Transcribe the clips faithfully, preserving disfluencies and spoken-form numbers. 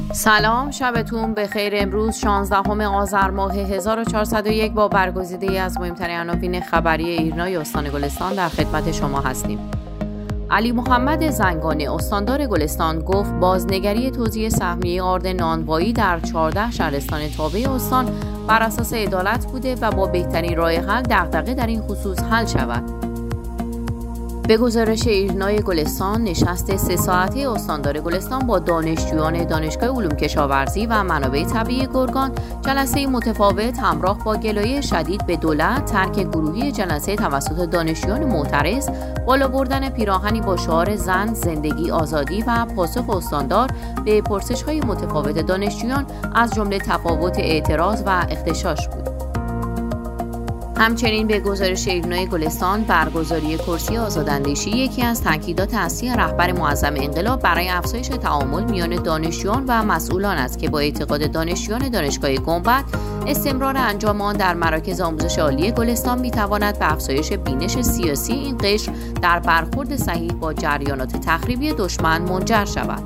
سلام، شبتون بخیر. امروز شانزدهم آذر ماه هزار و چهارصد و یک با برگزیده‌ای از مهمترین عناوین خبری ایرنا استان گلستان در خدمت شما هستیم. علی محمد زنگانه استاندار گلستان گفت بازنگری توزیع سهمیه آرد نانوایی در چهارده شهرستان تابع استان بر اساس عدالت بوده و با بهترین راه حل دغدغه در این خصوص حل شود. به گزارش ایرنای گلستان، نشست سه ساعته استاندار گلستان با دانشجویان دانشگاه علوم کشاورزی و منابع طبیعی گرگان جلسه متفاوت همراه با گلایه شدید به دولت، ترک گروهی جلسه توسط دانشجویان معترض، بالا بردن پیراهنی با شعار زن، زندگی، آزادی و پاسخ استاندار به پرسش‌های متفاوت دانشجویان از جمله تفاوت اعتراض و اغتشاش بود. همچنین به گزارش ایرنای گلستان، برگزاری کرسی آزاداندیشی یکی از تاکیدات اصلی رهبر معظم انقلاب برای افزایش تعامل میان دانشجویان و مسئولان است که با اعتقاد دانشجویان دانشگاه گنبد استمرار انجام آن در مراکز آموزش عالی گلستان میتواند به افزایش بینش سیاسی این قشر در برخورد صحیح با جریانات تخریبی دشمن منجر شود.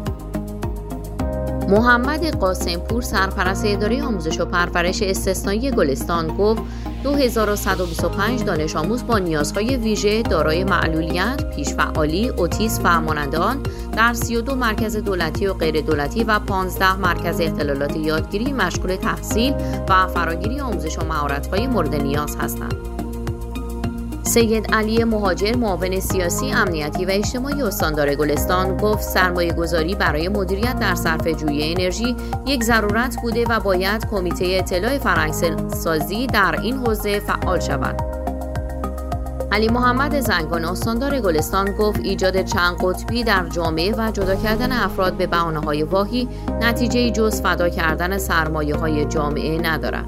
محمد قاسمپور، سرپرست اداره آموزش و پرورش استثنایی گلستان، گفت دو هزار و صد و بیست و پنج دانش آموز با نیازهای ویژه دارای معلولیت، پیش‌فعالی، اوتیسم و مانند آن در سی و دو مرکز دولتی و غیر دولتی و پانزده مرکز اختلالات یادگیری مشغول تحصیل و فراگیری آموزش و مهارت‌های مورد نیاز هستند. سید علی مهاجر، معاون سیاسی، امنیتی و اجتماعی استاندار گلستان، گفت سرمایه گذاری برای مدیریت در صرفه‌جویی انرژی یک ضرورت بوده و باید کمیته اطلاع فرهنگ‌سازی در این حوزه فعال شود. علی محمد زنگانه استاندار گلستان گفت ایجاد چند قطبی در جامعه و جدا کردن افراد به بهانه‌های واهی نتیجه‌ای جز فدا کردن سرمایه‌های جامعه ندارد.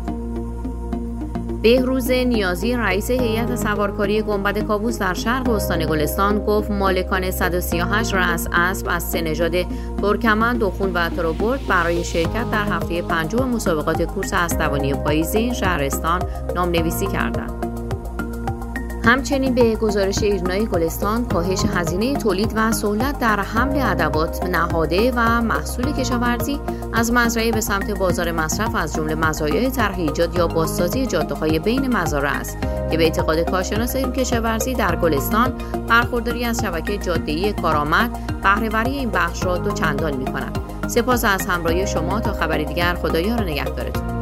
بهروز نیازی، رئیس هیئت سوارکاری گنبد کاووس در شرق استان گلستان، گفت مالکان صد و سی و هشت رأس اسب از سه نژاد ترکمن، دخون و تروبرد برای شرکت در هفته پنجم مسابقات کورس اسب‌دوانی پاییزی این شهرستان نام‌نویسی کردند. همچنین به گزارش ایرنای گلستان، کاهش هزینه تولید و سهولت در حمل ادوات نهاده و محصول کشاورزی از مزرعه به سمت بازار مصرف از جمله مزایای طرح ایجاد یا بازسازی جاده‌های بین مزارع است که به اعتقاد کارشناس کشاورزی در گلستان برخورداری از شبکه جاده‌ای کارآمد بهره‌وری این بخش را دوچندان می‌کند. سپاس از همراهی شما. تا خبری دیگر، خدایا را نگهدارتون.